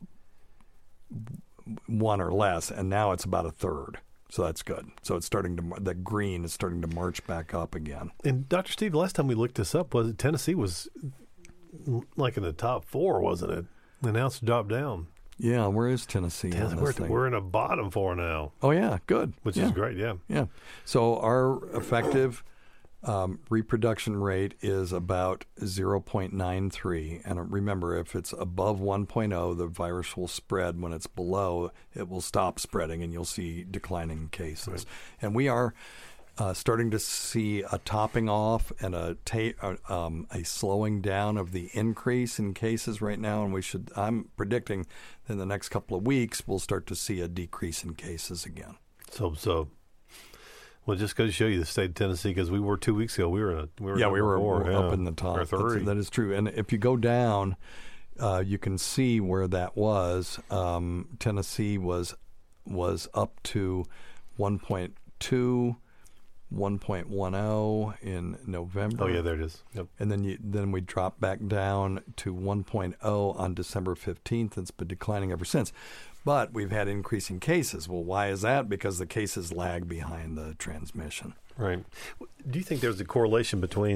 one or less, and now it's about a third. So that's good. So it's starting to the green is starting to march back up again. And Doctor Steve, the last time we looked this up, was it Tennessee was like in the top four, wasn't it? And now it's dropped down. Yeah, where is Tennessee? Tennessee we're, we're in a bottom four now. Oh yeah, good. Which yeah. is great. Yeah, yeah. So our effective um, reproduction rate is about zero point nine three, and remember, if it's above one point oh, the virus will spread. When it's below, it will stop spreading, and you'll see declining cases. Right. And we are Uh, starting to see a topping off and a ta- uh, um, a slowing down of the increase in cases right now, and we should. I'm predicting in the next couple of weeks we'll start to see a decrease in cases again. So so. Well, just goes to show you the state of Tennessee, because we were two weeks ago. We were in a, we were yeah we were four, up yeah. in the top. Or three. That's, that is true. And if you go down, uh, you can see where that was. Um, Tennessee was was up to one point two. one point one oh in November. Oh yeah, there it is. Yep. And then you then we dropped back down to one point oh on December fifteenth. It's been declining ever since. But we've had increasing cases. Well, why is that? Because the cases lag behind the transmission. Right. Do you think there's a correlation between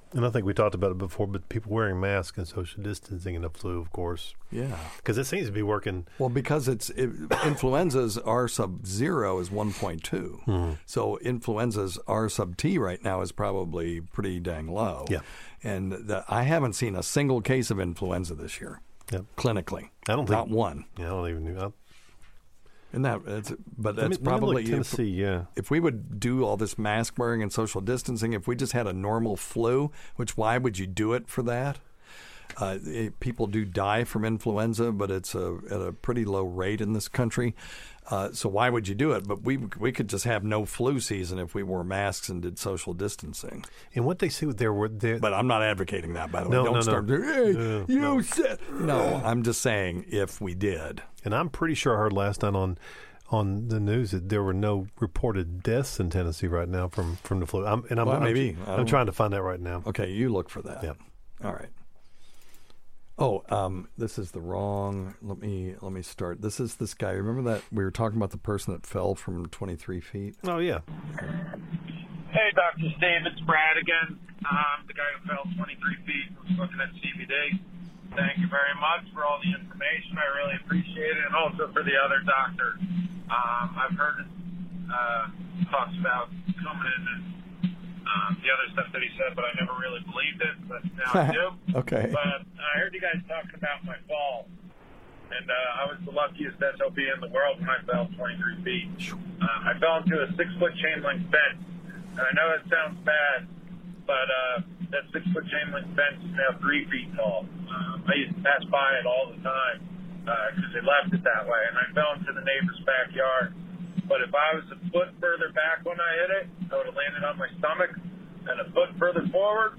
And I think we talked about it before, but people wearing masks and social distancing and the flu, of course. Yeah. Because it seems to be working. Well, because it's it, influenza's R sub zero is one point two. Mm-hmm. So influenza's R sub T right now is probably pretty dang low. Yeah. And the, I haven't seen a single case of influenza this year, yep. clinically. I don't think. Not one. Yeah, I don't even know. And that, it's, but that's I mean, probably like Tennessee, if, yeah. if we would do all this mask wearing and social distancing, if we just had a normal flu, which why would you do it for that? Uh, it, people do die from influenza, but it's a, at a pretty low rate in this country. Uh, so why would you do it? But we we could just have no flu season if we wore masks and did social distancing. And what they see with their word, but I'm not advocating that. By the way, no, don't no, start. No. Hey, no, you no. said no. I'm just saying if we did. And I'm pretty sure I heard last night on on the news that there were no reported deaths in Tennessee right now from, from the flu. I'm, and I'm, well, I'm maybe I'm, I'm trying to find that right now. Okay, you look for that. Yep. All right. Oh, um, this is the wrong. Let me let me start. This is this guy. Remember that we were talking about the person that fell from twenty-three feet? Oh yeah. Hey, Doctor Steve, it's Brad again. Um, the guy who fell twenty-three feet was looking at C B D. Thank you very much for all the information. I really appreciate it, and also for the other doctor. Um, I've heard uh, talks about coming in and um, the other stuff that he said, but I never really believed it. But now I do. Okay. But I heard you guys talking about my fall, and uh, I was the luckiest S O B in the world when I fell twenty-three feet. Uh, I fell into a six-foot chain link fence, and I know it sounds bad, but uh, that six-foot chain link fence is now three feet tall. Um, I used to pass by it all the time because uh, they left it that way, and I fell into the neighbor's backyard. But if I was a foot further back when I hit it, I would have landed on my stomach, and a foot further forward,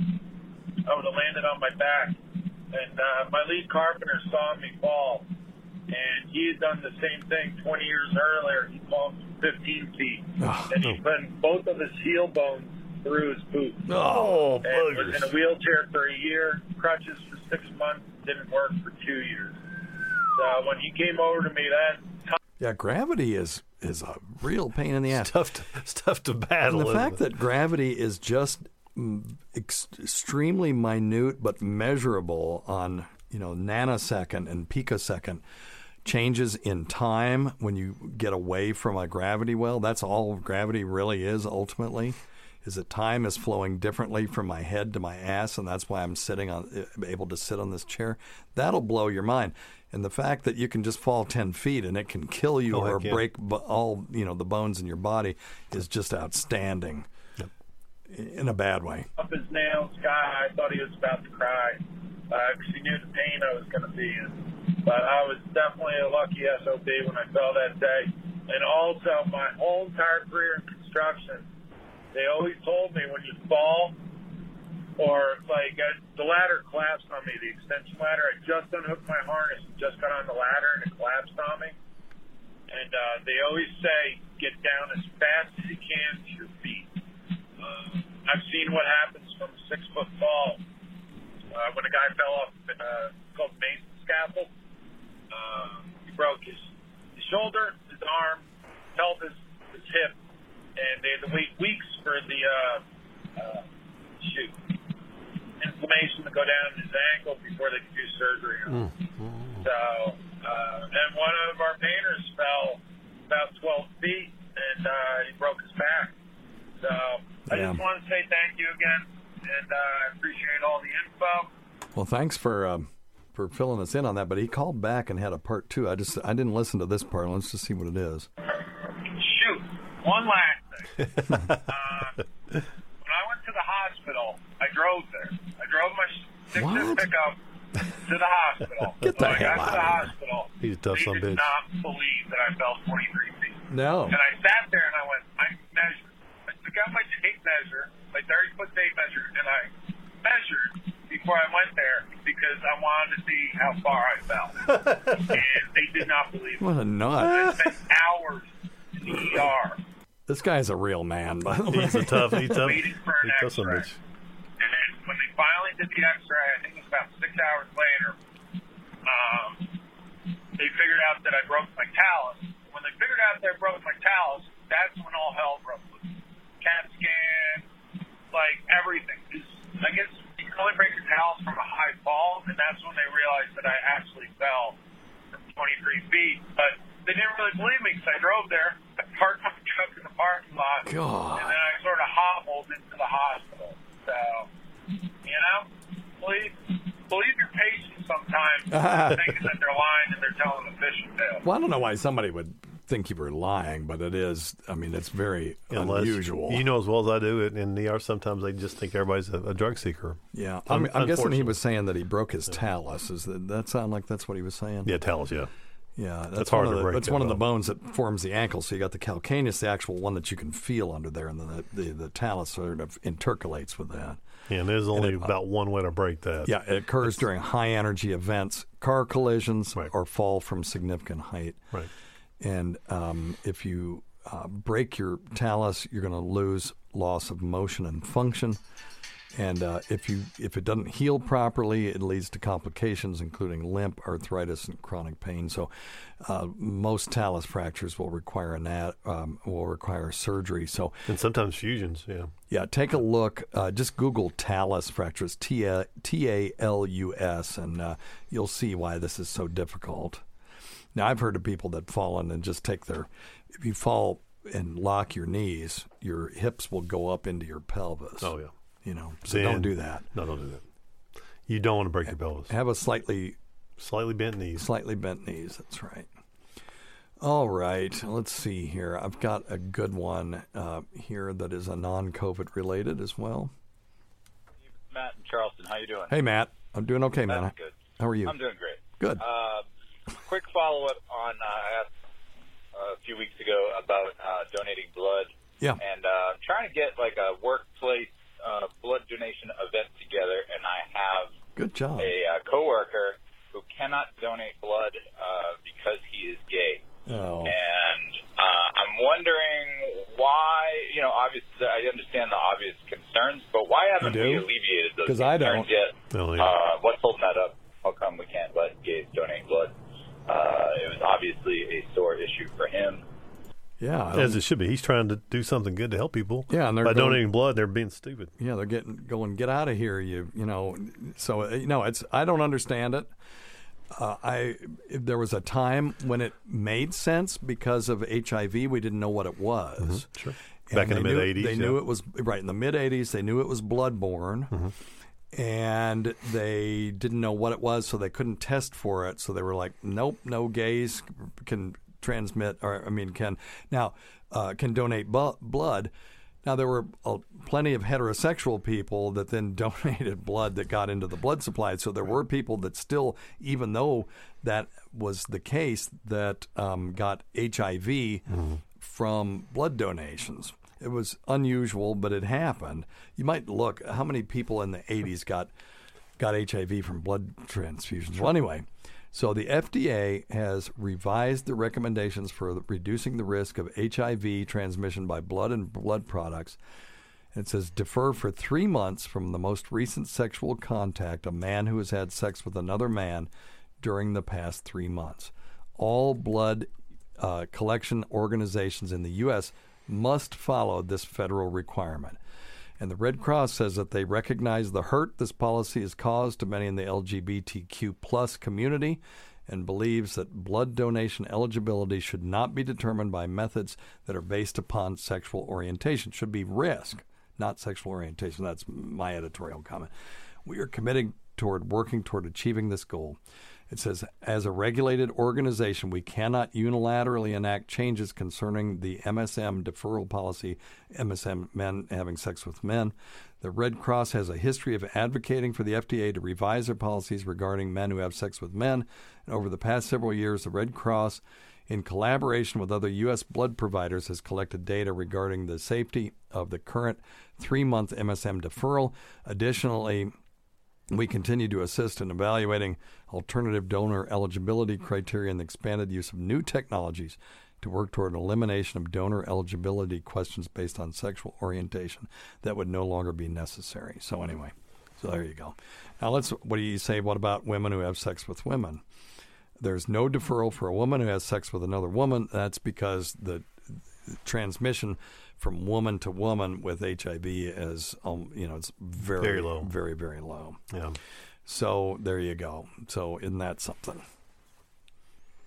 I would have landed on my back. And uh, my lead carpenter saw me fall, and he had done the same thing twenty years earlier. He fallen fifteen feet, oh, and he put both of his heel bones through his boot. Oh, and was in a wheelchair for a year, crutches for six months, didn't work for two years. So when he came over to me, that yeah, gravity is is a real pain in the ass. It's tough to, it's tough to battle. And the fact it? that gravity is just ex- extremely minute but measurable on, you know, nanosecond and picosecond changes in time when you get away from a gravity well. That's all gravity really is ultimately. Is that time is flowing differently from my head to my ass, and that's why I'm sitting on, able to sit on this chair. That'll blow your mind. And the fact that you can just fall ten feet and it can kill you oh, or break b- all, you know, the bones in your body is just outstanding. Yep. In a bad way. Up his nails, guy, I thought he was about to cry because uh, he knew the pain I was going to be in. But I was definitely a lucky S O B when I fell that day. And also, my whole entire career in construction, they always told me when you fall, or like uh, the ladder collapsed on me, the extension ladder. I just unhooked my harness and just got on the ladder and it collapsed on me. And uh, they always say, get down as fast as you can to your feet. Uh, I've seen what happens from a six-foot fall. Uh, when a guy fell off, uh, it's called Mason scaffold. Uh, he broke his, his shoulder, his arm, pelvis, his hip, and they had to wait weeks for the uh, uh, shoot. inflammation to go down his ankle before they could do surgery on him. Mm. So, uh, and one of our painters fell about twelve feet, and uh, he broke his back. So I yeah. just want to say thank you again, and uh, I appreciate all the info. Well, thanks for um, for filling us in on that. But he called back and had a part two. I just I didn't listen to this part. Let's just see what it is. Shoot, one last thing. uh, when I went to the hospital, I drove there. I drove my six-inch pickup to the hospital. Get the so hell I got out to the of here. hospital. He's a tough they son of a did bitch. not believe that I fell twenty-three feet. No. And I sat there and I went, I measured. I took out my tape measure, my thirty-foot tape measure, and I measured before I went there because I wanted to see how far I fell. And they did not believe What a it. nut. I spent hours in the E R. This guy's a real man, by the way. He's a tough, he's tough, waiting for an he's tough son of a X-ray. bitch. And then when they finally did the X-ray, I think it was about six hours later, um, they figured out that I broke my talus. When they figured out that I broke my talus, that's when all hell broke loose. CAT scan, like everything. 'Cause I guess God. And then I sort of hobbled into the hospital. So, you know, please believe your patients sometimes, thinking that they're lying and they're telling a fishing tale. Well, I don't know why somebody would think you were lying, but it is, I mean, it's very Unless, unusual. You know as well as I do, in the E R sometimes they just think everybody's a, a drug seeker. Yeah. I'm, I'm guessing he was saying that he broke his talus. Is that, that sound like that's what he was saying? Yeah, talus, yeah. Yeah, that's, that's hard one of to the, break. That's that one up. of the bones that forms the ankle. So you got the calcaneus, the actual one that you can feel under there, and then the, the, the talus sort of intercalates with that. Yeah, and there's only and it, about one way to break that. Yeah, it occurs it's, during high energy events, car collisions, right. or fall from significant height. Right. And um, if you uh, break your talus, you're going to lose loss of motion and function. And uh, if you if it doesn't heal properly, it leads to complications, including limp, arthritis, and chronic pain. So, uh, most talus fractures will require a nat, um, will require surgery. So, and sometimes fusions. Yeah, yeah. Take a look. Uh, just Google talus fractures, T A L U S, and uh, you'll see why this is so difficult. Now, I've heard of people that fall in and just take their. If you fall and lock your knees, your hips will go up into your pelvis. Oh yeah. You know, so then, don't do that. No, don't do that. You don't want to break your pelvis. Have a slightly, slightly bent knees. Slightly bent knees. That's right. All right. Let's see here. I've got a good one uh, here that is a non-COVID related as well. Matt in Charleston. How you doing? Hey, Matt. I'm doing okay, That's man. Good. How are you? I'm doing great. Good. Uh, quick follow-up on uh, I asked uh, a few weeks ago about uh, donating blood. Yeah. And uh, I'm trying to get like a workplace uh, blood donation event together, and I have good job. a uh, coworker who cannot donate blood uh, because he is gay. Oh. And uh, I'm wondering why, you know, obviously I understand the obvious concerns, but why haven't we alleviated those concerns I don't. yet? Oh, yeah. uh, what's holding that up? How come we can't let gays donate blood? Uh, it was obviously a sore issue for him. Yeah, as it should be. He's trying to do something good to help people. Yeah, and they're by going, donating blood, they're being stupid. Yeah, they're getting going. Get out of here, you. You know. So you know, it's. I don't understand it. Uh, I there was a time when it made sense because of H I V. We didn't know what it was. Mm-hmm. Sure. Back in the mid eighties, they yeah. knew it was right in the mid eighties. They knew it was bloodborne. Mm-hmm. And they didn't know what it was, so they couldn't test for it. So they were like, "Nope, no gays can transmit, or I mean, can now uh, can donate bu- blood." Now there were uh, plenty of heterosexual people that then donated blood that got into the blood supply. So there were people that still, even though that was the case, that um, got H I V mm-hmm. from blood donations. It was unusual, but it happened. You might look, how many people in the eighties got got H I V from blood transfusions? Well, anyway, so the F D A has revised the recommendations for reducing the risk of H I V transmission by blood and blood products. It says defer for three months from the most recent sexual contact a man who has had sex with another man during the past three months. All blood uh, collection organizations in the U S must follow this federal requirement. And the Red Cross says that they recognize the hurt this policy has caused to many in the L G B T Q plus community and believes that blood donation eligibility should not be determined by methods that are based upon sexual orientation. It should be risk, not sexual orientation. That's my editorial comment. We are committed toward working toward achieving this goal. It says, as a regulated organization, we cannot unilaterally enact changes concerning the M S M deferral policy, M S M, men having sex with men. The Red Cross has a history of advocating for the F D A to revise their policies regarding men who have sex with men. And over the past several years, the Red Cross, in collaboration with other U S blood providers, has collected data regarding the safety of the current three-month M S M deferral. Additionally, we continue to assist in evaluating alternative donor eligibility criteria and the expanded use of new technologies to work toward an elimination of donor eligibility questions based on sexual orientation that would no longer be necessary. So anyway, so there you go. Now let's, what do you say, what about women who have sex with women? There's no deferral for a woman who has sex with another woman. That's because the transmission from woman to woman with H I V is, um, you know, it's very, very low, very, very low. Yeah. So there you go. So isn't that something?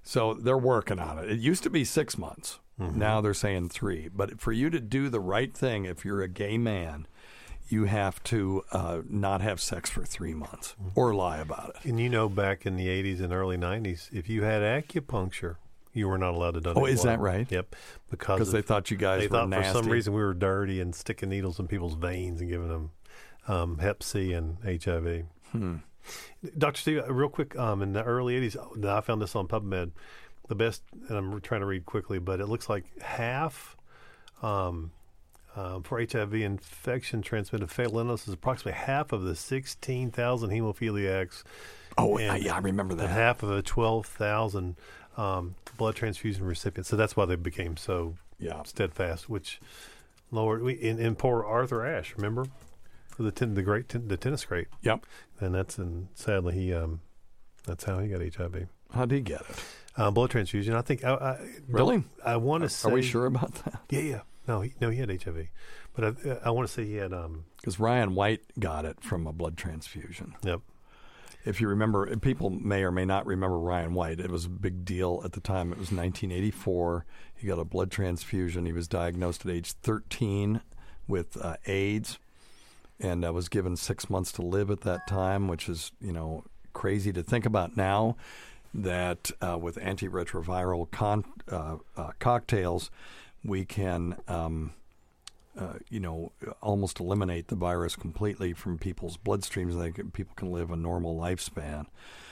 So they're working on it. It used to be six months. Mm-hmm. Now they're saying three. But for you to do the right thing, if you're a gay man, you have to uh, not have sex for three months or lie about it. And you know, back in the eighties and early nineties, if you had acupuncture, you were not allowed to donate Oh, is blood. that right? Yep. Because they thought you guys they were thought nasty. for some reason we were dirty and sticking needles in people's veins and giving them um, Hep C and H I V. Hmm. Doctor Steve, real quick, um, in the early eighties, I found this on PubMed. The best, and I'm trying to read quickly, but it looks like half um, um, for H I V infection transmitted fatal illness is approximately half of the sixteen thousand hemophiliacs. Oh, and, yeah, I remember that. And half of the twelve thousand um, blood transfusion recipients. So that's why they became so yeah. steadfast, which lowered. We, in, in poor Arthur Ashe, remember? The ten, the great ten, the tennis great. Yep. And that's, and sadly, he um, that's how he got H I V. How did he get it? Uh, blood transfusion. I think. I, I, really? I want to are, say. Are we sure about that? Yeah, yeah. No, he, no, he had H I V, but I, I want to say he had. Because um, Ryan White got it from a blood transfusion. Yep. If you remember, people may or may not remember Ryan White. It was a big deal at the time. It was nineteen eighty-four. He got a blood transfusion. He was diagnosed at age thirteen with uh, AIDS, and uh, was given six months to live at that time, which is, you know, crazy to think about now. That uh, with antiretroviral con- uh, uh, cocktails, we can, um, uh, you know, almost eliminate the virus completely from people's bloodstreams. They can, people can live a normal lifespan.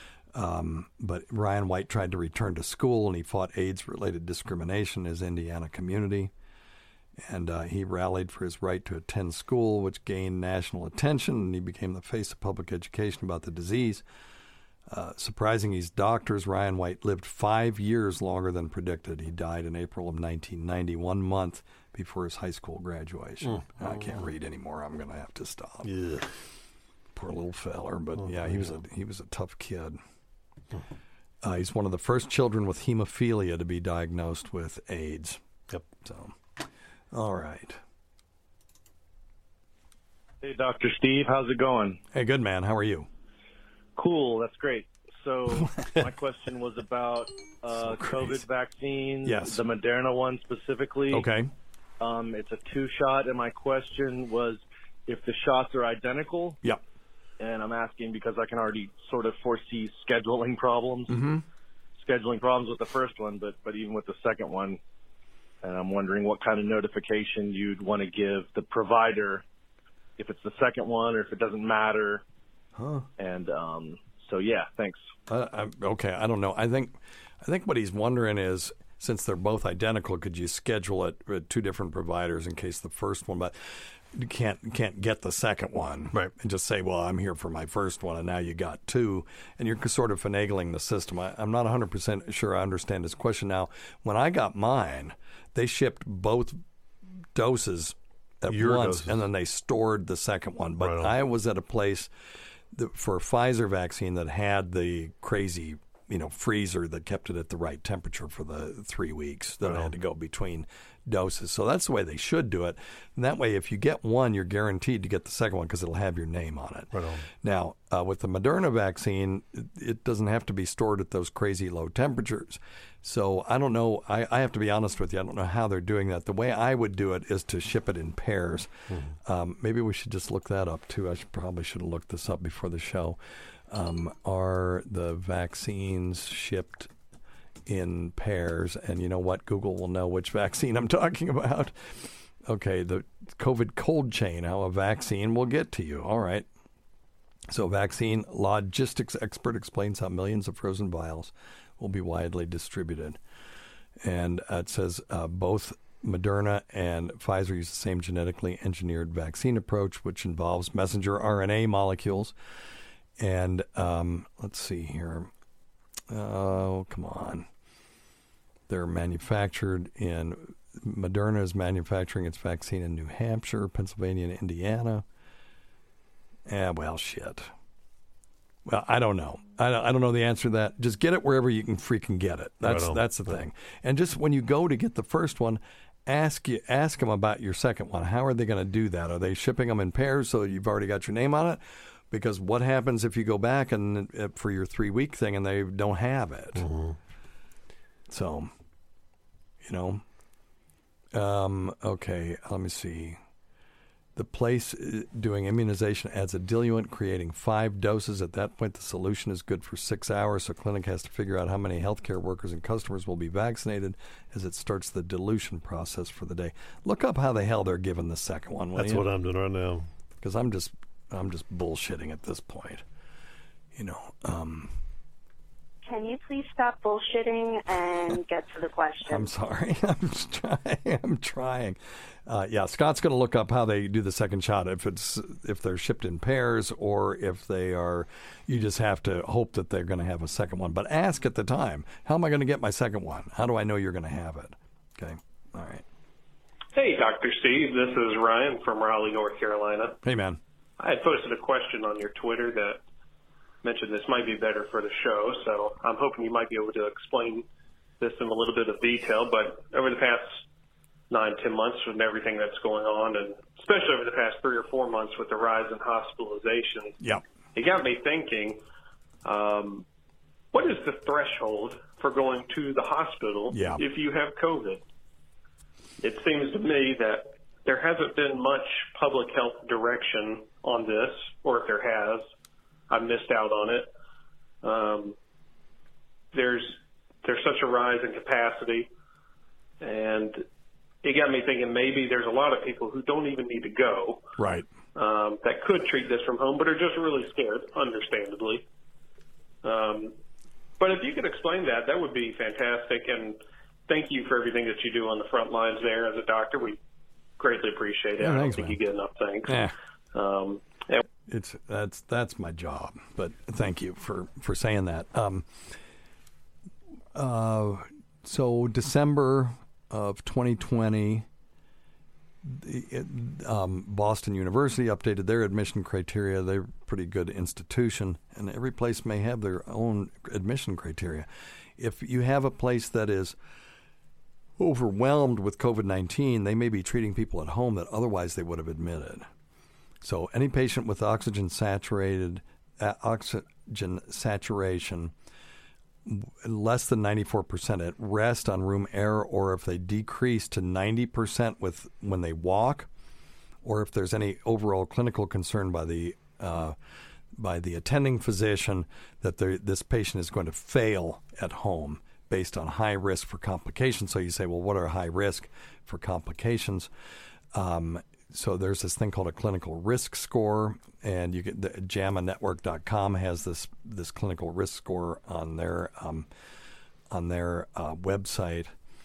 Um, but Ryan White tried to return to school, and he fought AIDS-related discrimination in his Indiana community. And uh, he rallied for his right to attend school, which gained national attention, and he became the face of public education about the disease. Uh, surprising his doctors, Ryan White lived five years longer than predicted. He died in April of nineteen ninety, one month before his high school graduation. Mm. I can't read anymore. I'm going to have to stop. Yeah. Poor little feller, but oh, yeah, he was a he was a tough kid. Uh, he's one of the first children with hemophilia to be diagnosed with AIDS. Yep. So, all right. Hey, Doctor Steve, how's it going? Hey, good man. How are you? Cool, that's great. So my question was about uh, so COVID vaccines, yes. the Moderna one specifically. Okay. Um, it's a two-shot, and my question was if the shots are identical. Yep. And I'm asking because I can already sort of foresee scheduling problems, mm-hmm. scheduling problems with the first one, but, but even with the second one. And I'm wondering what kind of notification you'd want to give the provider if it's the second one or if it doesn't matter. Huh. And um, so, yeah, thanks. Uh, I, okay, I don't know. I think I think what he's wondering is, since they're both identical, could you schedule it with two different providers in case the first one, but you can't can't get the second one, right? And just say, well, I'm here for my first one, and now you got two, and you're sort of finagling the system. I, I'm not one hundred percent sure I understand his question. Now, when I got mine, they shipped both doses at Your once, doses. and then they stored the second one. But Right on. I was at a place that, for a Pfizer vaccine that had the crazy, you know, freezer that kept it at the right temperature for the three weeks that Right I had on. to go between doses. So that's the way they should do it. And that way, if you get one, you're guaranteed to get the second one because it'll have your name on it. Right on. Now, uh, with the Moderna vaccine, it, it doesn't have to be stored at those crazy low temperatures. So I don't know. I, I have to be honest with you. I don't know how they're doing that. The way I would do it is to ship it in pairs. Mm-hmm. Um, maybe we should just look that up, too. I should, probably should have looked this up before the show. Um, are the vaccines shipped in pairs? And you know what? Google will know which vaccine I'm talking about. Okay, the COVID cold chain, how a vaccine will get to you. All right. So vaccine logistics expert explains how millions of frozen vials will be widely distributed. And uh, it says uh, both Moderna and Pfizer use the same genetically engineered vaccine approach, which involves messenger R N A molecules. And um, let's see here. Oh, come on. They're manufactured in, Moderna is manufacturing its vaccine in New Hampshire, Pennsylvania, and Indiana. Eh, well, shit. Well, I don't know. I don't, I don't know the answer to that. Just get it wherever you can freaking get it. That's Right on. that's the thing. And just when you go to get the first one, ask you ask them about your second one. How are they going to do that? Are they shipping them in pairs so you've already got your name on it? Because what happens if you go back and uh, for your three week thing and they don't have it? Mm-hmm. So, you know, um, okay, let me see. The place doing immunization adds a diluent, creating five doses. At that point, the solution is good for six hours, so clinic has to figure out how many healthcare workers and customers will be vaccinated as it starts the dilution process for the day. Look up how the hell they're giving the second one, will That's you? what I'm doing right now. Because I'm just, I'm just bullshitting at this point. You know, um... Can you please stop bullshitting and get to the question? I'm sorry. I'm just trying. I'm trying. Uh, yeah, Scott's going to look up how they do the second shot. If it's if they're shipped in pairs or if they are, you just have to hope that they're going to have a second one. But ask at the time, how am I going to get my second one? How do I know you're going to have it? Okay. All right. Hey, Doctor Steve. This is Ryan from Raleigh, North Carolina. Hey, man. I had posted a question on your Twitter that mentioned this might be better for the show, so I'm hoping you might be able to explain this in a little bit of detail. But over the past nine, ten months with everything that's going on, and especially over the past three or four months with the rise in hospitalizations, yeah, it got me thinking, um, what is the threshold for going to the hospital yeah. if you have COVID? It seems to me that there hasn't been much public health direction on this, or if there has, I missed out on it. Um, there's there's such a rise in capacity, and it got me thinking maybe there's a lot of people who don't even need to go, right? Um, that could treat this from home, but are just really scared, understandably. Um, but if you could explain that, that would be fantastic. And thank you for everything that you do on the front lines there as a doctor. We greatly appreciate it. Yeah, I don't thanks, think man. you get enough thanks. Yeah. Um, and It's that's that's my job, but thank you for, for saying that. Um, uh, so December of twenty twenty, the, um, Boston University updated their admission criteria. They're a pretty good institution, and every place may have their own admission criteria. If you have a place that is overwhelmed with COVID nineteen, they may be treating people at home that otherwise they would have admitted. So any patient with oxygen saturated uh, oxygen saturation less than ninety-four percent at rest on room air, or if they decrease to ninety percent with when they walk, or if there's any overall clinical concern by the uh, by the attending physician that this patient is going to fail at home based on high risk for complications. So you say, well, what are high risk for complications? Um, So there's this thing called a clinical risk score, and you get the JAMA Network dot com has this this clinical risk score on their um, on their uh, website,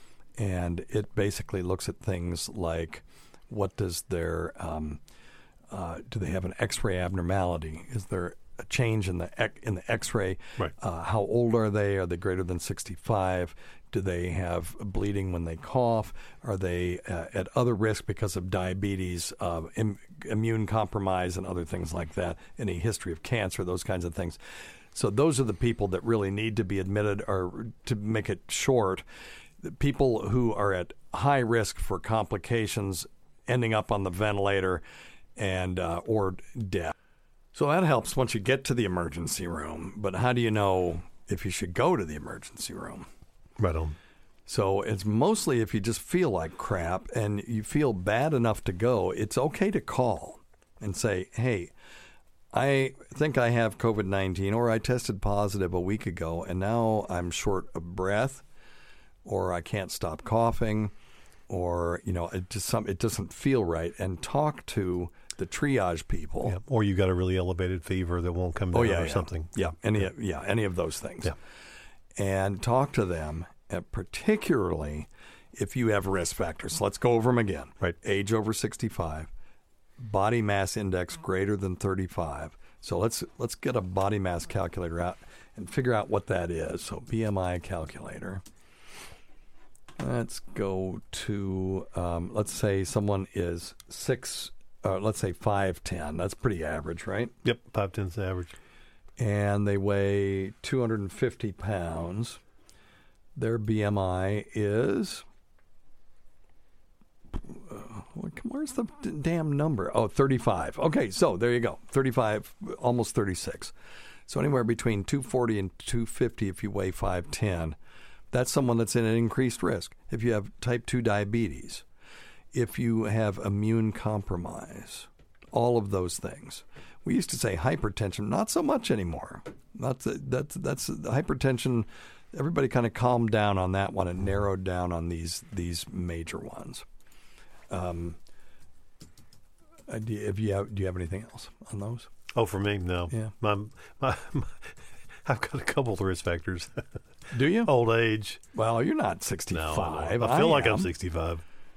and it basically looks at things like what does their um, uh, do they have an X-ray abnormality? Is there a change in the in the X-ray? Right. Uh, how old are they? Are they greater than sixty-five? Do they have bleeding when they cough? Are they uh, at other risk because of diabetes, uh, Im- immune compromise, and other things like that? Any history of cancer, those kinds of things. So those are the people that really need to be admitted, or to make it short, the people who are at high risk for complications, ending up on the ventilator, and uh, or death. So that helps once you get to the emergency room. But how do you know if you should go to the emergency room? Right on. So it's mostly if you just feel like crap and you feel bad enough to go, it's okay to call and say, hey, I think I have COVID nineteen, or I tested positive a week ago and now I'm short of breath, or I can't stop coughing, or, you know, it just some it doesn't feel right, and talk to the triage people. Yeah. Or you got a really elevated fever that won't come down, oh, yeah, or yeah. something. Yeah, any yeah. yeah, any of those things. Yeah. And talk to them, and particularly if you have risk factors. So let's go over them again. Right. Age over sixty-five, body mass index greater than thirty-five. So let's let's get a body mass calculator out and figure out what that is. So B M I calculator. Let's go to, um, let's say someone is six, uh, let's say five ten. That's pretty average, right? Yep, five ten's the average. And they weigh two hundred fifty pounds. Their B M I is, uh, where's the d- damn number? Oh, thirty-five. Okay, so there you go. thirty-five, almost thirty-six. So anywhere between two forty and two fifty if you weigh five ten. that's someone that's in an increased risk. If you have type two diabetes, if you have immune compromise, all of those things. We used to say hypertension, not so much anymore. That's that's that's hypertension. Everybody kind of calmed down on that one and narrowed down on these these major ones. Um, do you, if you have, do you have anything else on those? Oh, for me, no. Yeah, my, my, my I've got a couple of risk factors. Do you? Old age. Well, you're not sixty-five. No, I feel I like am. I'm sixty-five.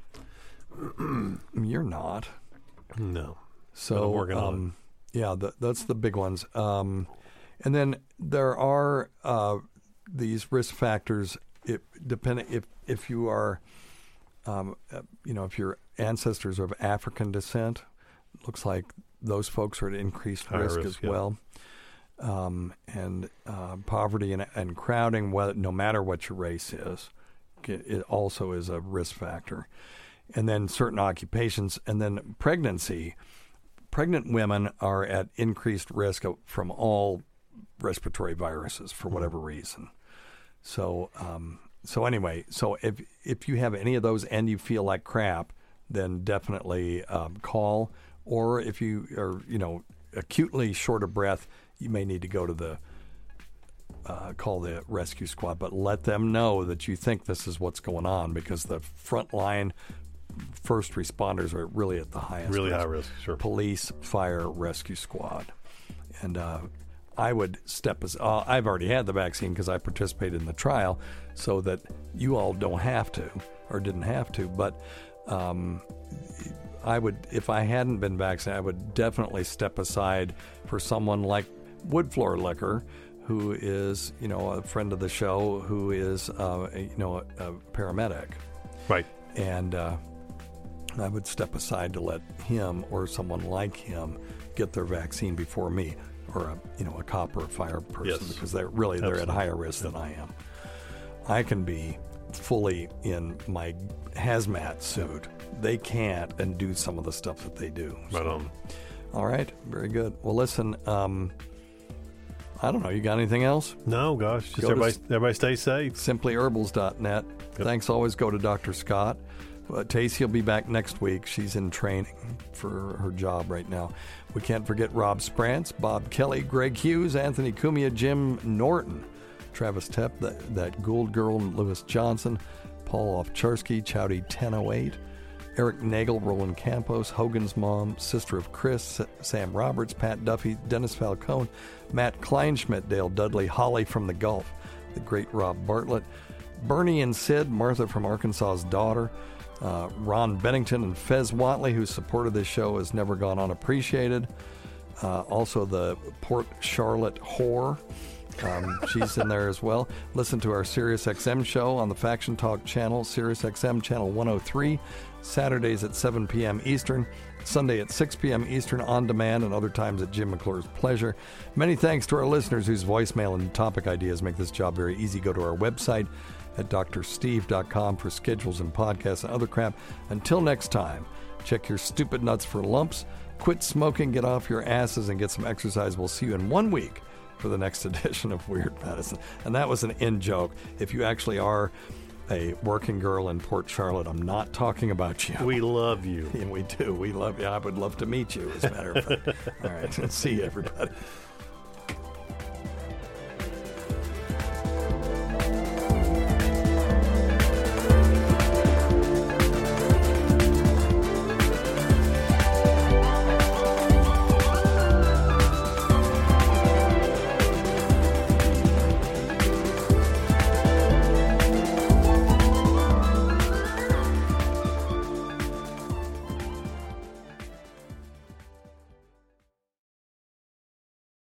You're not. No. So But I'm working um, on yeah, the, that's the big ones. Um, and then there are uh, these risk factors. If depending if if you are, um, uh, you know, if your ancestors are of African descent, looks like those folks are at increased Higher risk, risk, as yeah. well. Um, and uh, poverty and, and crowding, well, no matter what your race is, it also is a risk factor. And then certain occupations, and then pregnancy. Pregnant women are at increased risk of, from all respiratory viruses for whatever reason. So, um, so anyway, so if if you have any of those and you feel like crap, then definitely um, call. Or if you are, you know, acutely short of breath, you may need to go to the uh, call the rescue squad, but let them know that you think this is what's going on, because the frontline first responders are really at the highest Really risk. high risk, sure. Police, fire, rescue squad. And uh, I would step as uh, I've already had the vaccine because I participated in the trial, so that you all don't have to or didn't have to. But um, I would, if I hadn't been vaccinated, I would definitely step aside for someone like Woodfloor Liquor, who is, you know, a friend of the show, who is, uh, a, you know, a, a paramedic. Right. And uh, I would step aside to let him or someone like him get their vaccine before me, or a, you know, a cop or a fire person, Yes. because they're really they're Absolutely. at higher risk than I am. I can be fully in my hazmat suit. They can't and do some of the stuff that they do. Right So, on. all right, very good. Well, listen, um, I don't know. You got anything else? No, gosh. Just Go to everybody, s- everybody stay safe. simply herbals dot net. Thanks. Always go to Doctor Scott. Uh, Tacey will be back next week. She's in training for her job right now. We can't forget Rob Sprance, Bob Kelly, Greg Hughes, Anthony Cumia, Jim Norton, Travis Tepp, that, that Gould Girl, and Lewis Johnson, Paul Ovcharsky, Chowdy ten oh eight, Eric Nagel, Roland Campos, Hogan's mom, Sister of Chris, S- Sam Roberts, Pat Duffy, Dennis Falcone, Matt Kleinschmidt, Dale Dudley, Holly from the Gulf, the great Rob Bartlett, Bernie and Sid, Martha from Arkansas's daughter, uh, Ron Bennington and Fez Watley, whose support of this show has never gone unappreciated. Uh, also the Port Charlotte whore. Um, she's in there as well. Listen to our Sirius X M show on the Faction Talk channel, Sirius X M channel one oh three, Saturdays at seven p.m. Eastern, Sunday at six p.m. Eastern on demand, and other times at Jim McClure's pleasure. Many thanks to our listeners whose voicemail and topic ideas make this job very easy. Go to our website at d r steve dot com for schedules and podcasts and other crap. Until next time, check your stupid nuts for lumps, quit smoking, get off your asses, and get some exercise. We'll see you in one week for the next edition of Weird Medicine. And that was an in joke. If you actually are a working girl in Port Charlotte, I'm not talking about you. We love you. And we do. We love you. I would love to meet you, as a matter of fact. All right. See you, everybody.